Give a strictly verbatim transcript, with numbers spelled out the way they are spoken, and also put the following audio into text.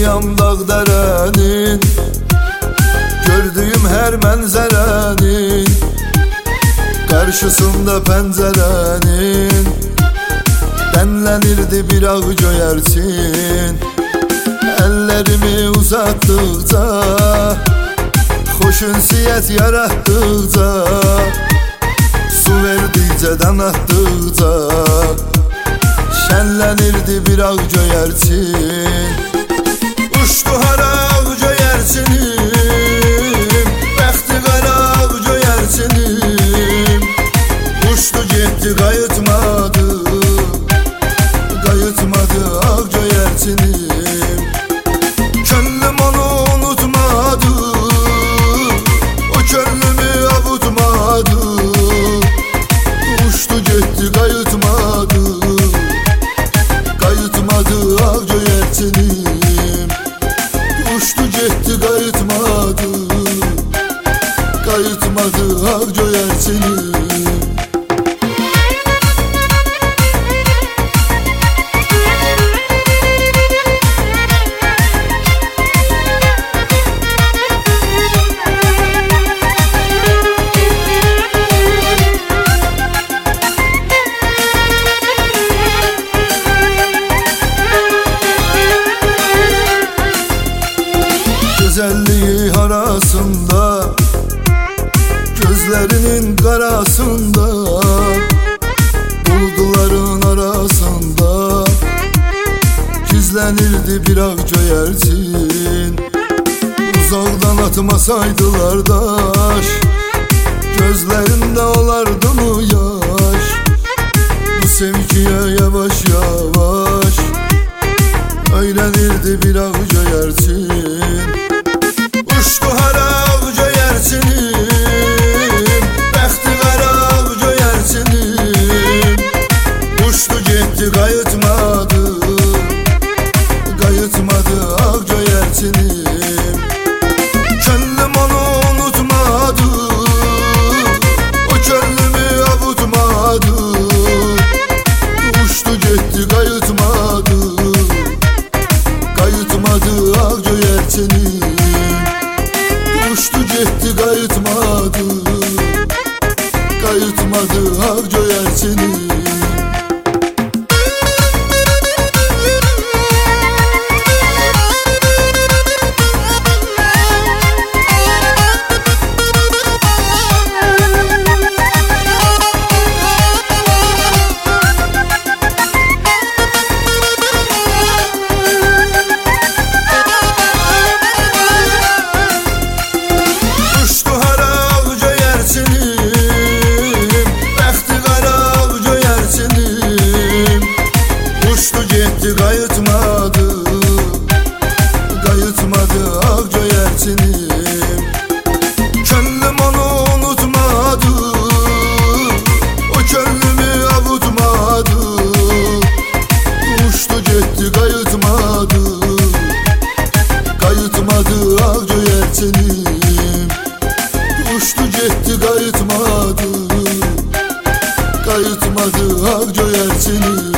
Yolundayam dağ derenin, gördüğüm her menzerenin karşısında pencerenin demlenirdi bir ağ göyerçin. Ellerimi uzattıkça, hoş ünsiyet yarattıkça, su verdikçe danattıkça şenlenirdi bir ağ göyerçin. Uçtu hara ağ göyerçinim, bəxti qara ağ göyerçinim. Uçtu getdi qayıtmadı, qayıtmadı ağ göyerçinim. Könlüm onu unutmadı, o könlümü avutmadı. Uçtu getdi qayıtmadı, qayıtmadı ağ göyerçinim. Uçtu getdi qayıtmadı, qayıtmadı ağ göyerçinim. Güzelliği harasında, gözlerinin karasında, bulduların arasında gizlenirdi bir ağ göyerçin. Uzaktan atmasaydılar daş, gözlerinde olardı mı yaş? Bu sevgiye yavaş yavaş öğrenirdi bir ağ göyerçin. Uçtu hara ağ göyerçinim, bəxti qara ağ göyerçinim. Uçtu getdi qayıtmadı, qayıtmadı ağ göyerçinim. Könlüm onu unutmadı, o könlümü avutmadı. Uçtu getdi qayıtmadı, qayıtmadı ağ göyerçinim. Uçtu getdi qayıtmadı, qayıtmadı ağ göyerçinim. Qayıtmadı, qayıtmadı ağ göyerçinim. Könlüm onu unutmadı, o könlümü avutmadı. Uçtu getdi qayıtmadı, qayıtmadı ağ göyerçinim. Uçtu getdi qayıtmadı, qayıtmadı ağ göyerçinim.